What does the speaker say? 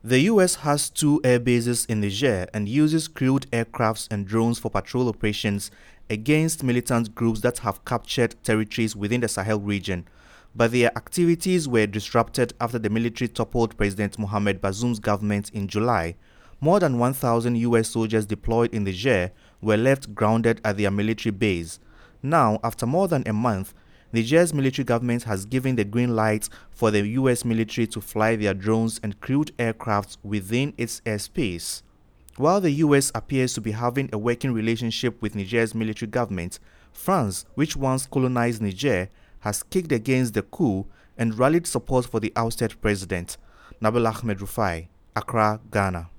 The US has two air bases in Niger and uses crewed aircrafts and drones for patrol operations against militant groups that have captured territories within the Sahel region. But their activities were disrupted after the military toppled President Mohamed Bazoum's government in July. More than 1,000 US soldiers deployed in Niger were left grounded at their military base. Now, after more than a month, Niger's military government has given the green light for the US military to fly their drones and crewed aircrafts within its airspace. While the US appears to be having a working relationship with Niger's military government, France, which once colonized Niger, has kicked against the coup and rallied support for the ousted president. Nabil Ahmed Rufai, Accra, Ghana.